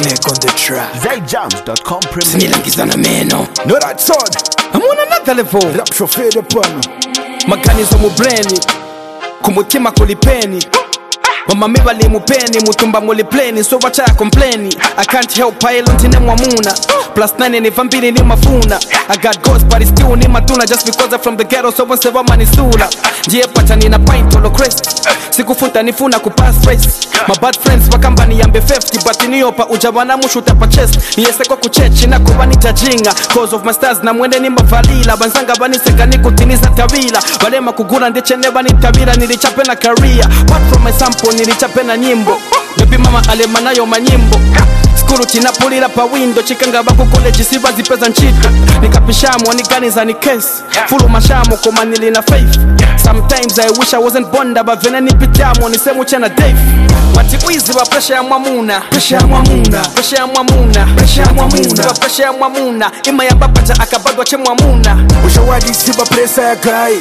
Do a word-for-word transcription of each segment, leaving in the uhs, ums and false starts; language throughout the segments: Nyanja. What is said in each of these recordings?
Click on the track. zay jams dot com premiere. Sinilangizana meno. No that son. I'm on another level. Rap chauffeur de pano. Maganizo mu brain. Kumutima kulipeni. Wamame bali mupeni, mutumba muli pleni. So wacha ya complaini. I can't help pile ntine mwamuna. Plus nine ni vampiri ni mafuna. I got ghosts but it's still ni matuna. Just because I'm from the ghetto so once ever mani sula. Jie pacha ni na pint olo crest. Sikufuta nifuna kupass race. My bad friends wakamba ni yambe fifty. But iniyopa ujawana mushuta pa chest. Niyese kwa kuchechi na kuwa nitajinga. Cause of my stars na mwende ni mafalila. Banzanga bani seka ni kutiniza tawila. Walema kugura ndiche neba ni tawila. Nilichape na career. Part from my sample nilichape na nyimbo. Baby mama alema nayo manyimbo. Skuru tinapulila pa window. Chikanga baku college siva zipeza nchito. Nikapishamu waniganiza ni case. Fulu mashamu kumanili na faith. Sometimes I wish I wasn't born da bavene nipitamu nisemu chena Dave. Wati uizi wa pressure ya mwamuna. Pressure ya mwamuna. Pressure ya mwamuna. Pressure ya mwamuna. Wa pressure ya mwamuna. Ima ya bapacha akabadwa che mwamuna. Ushawadi siba pressure ya gai.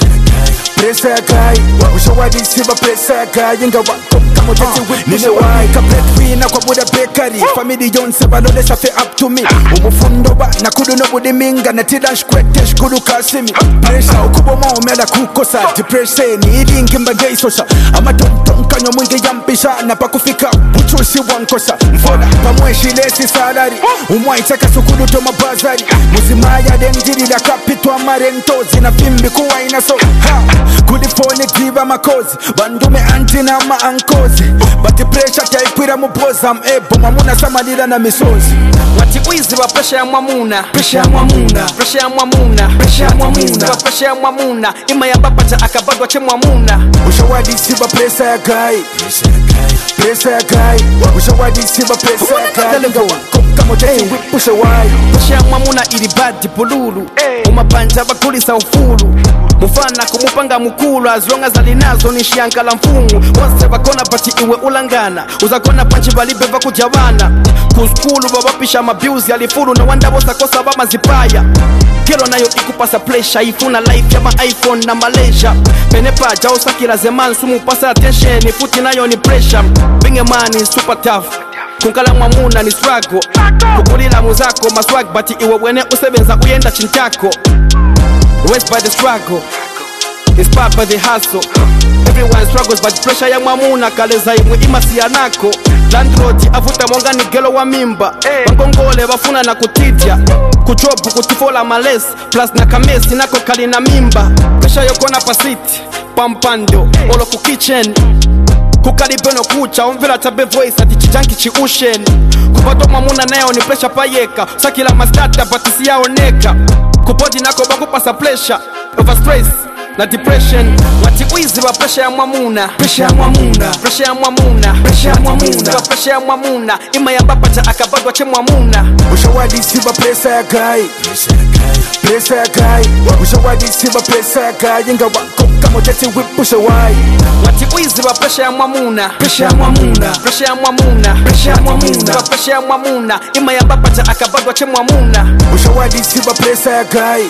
Pressure ya gai. Ushawadi siba pressure ya gai. Inga wako kamo tati whip nine wai. Kablet wina kwa buda bakery. Family yonse balole safe up to me. Umufundo ba na kudu no budi minga. Na tidash kwetesh kudu kasimi. Pressure ukubo mo umela kukosa. Depression ili nkimba gay sosha. Ama tonton kanyo mwingi yampisha. Na pakufika uchusi wankosa. Mfoda pamweshi lesi salari. Umwai chaka sukudu to mabazari. Muzimaya denjiri la kapitwa marentozi. Na pimbi kuwa inaso ha. Kulifone diva makozi. Bandume anti na ma ankozi. Bati pressure taikwira mupoza. Mebo mamuna samalila na misozi. Wati uizi wa pressure ya mwamuna. Pressure ya mwamuna. Pressure ya mwamuna. Pressure ya mwamuna. Wa pressure ya mwamuna. Ima ya bapacha akabadwa che mwamuna. Ushawadi siba pressure ya gai. Pressure ya gai. Ushawadi siba pressure ya gai. Inga wako kamo tati whip ushawai. Pressure ya mwamuna ili badi pululu. Umapanja bakulisa ufulu. Mufana kumupanga mukulu. As long as alinazo ni shiankala mfungu. Once bakona pati iwe ulangana. Uzakona panchi balibeva kujabana. Kuskulu babapisha mabuzi. Alifuru na wanda bosa kosa bama zipaya. Kero nayo ikupasa pressure. Ifuna life ya ma iPhone na Malaysia. Penepa jao sakira zeman. Sumu pasa attention. Ifuti nayo ni pressure. Binge man is super tough. Kunkala mwamuna ni struggle. Kukulila muzako maswag. Bati iwe wene usebenza uyenda chintako. Raised by the struggle, inspired by the hustle. Everyone struggles but pressure ya mwamuna. Kaleza imwe imasi ya nako. Landlord avuta mwanga ni gelo wa mimba. Wangongole wafuna na kutidya. Kuchobu kutifola males. Plus na kamesi nako kali na mimba. Pressure yoko na pasiti pampando olo ku kitchen. Kukalibeno kucha umvila tabe voice ati chijanki chi ushen. Kupato mwamuna nayo ni pressure payeka. Sakila mastata batisi yaoneka. Kupodi nako bako pasa pressure. Over stress na depression. Wati uizi wa pressure ya mwamuna. Pressure ya mwamuna. Pressure ya mwamuna. Pressure ya mwamuna. Wa pressure ya mwamuna. Ima ya bapacha akabadwa che mwamuna. Ushawadi siba pressure ya gai. Pressure ya gai. Ushawadi siba pressure ya gai. Inga wako kamo tati whip ushawai. Wati uizi wa pressure ya mwamuna. Pressure ya mwamuna. Pressure ya mwamuna. Pressure ya mwamuna. Wa pressure ya mwamuna. Ima ya bapacha akabadwa che mwamuna. Ushawadi siba pressure ya gai.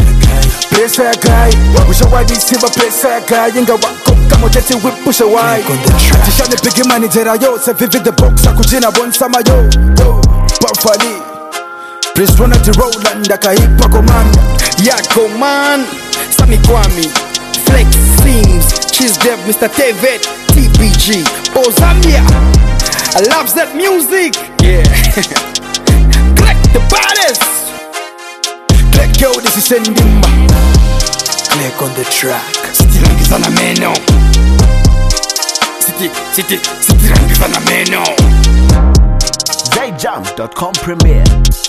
Pressure ya gai. Ushawadi siba pressure ya gai. Inga wako kamo tati whip ushawai. Tishane bigi manijera yo. Se vivid the box akujina bonsama yo. Yo Buffali Prince Ronald Roland akaipa komanda. Yako man Sami Kwami Flex Sims Cheese Dev Mister David T B G Ozambia I love that music. Yeah. Click the baddest. Click yo, this is Sendimba. Click on the track. Sitilangizana meno. Siti, siti, sitilangizana meno. zay jams dot com premiere.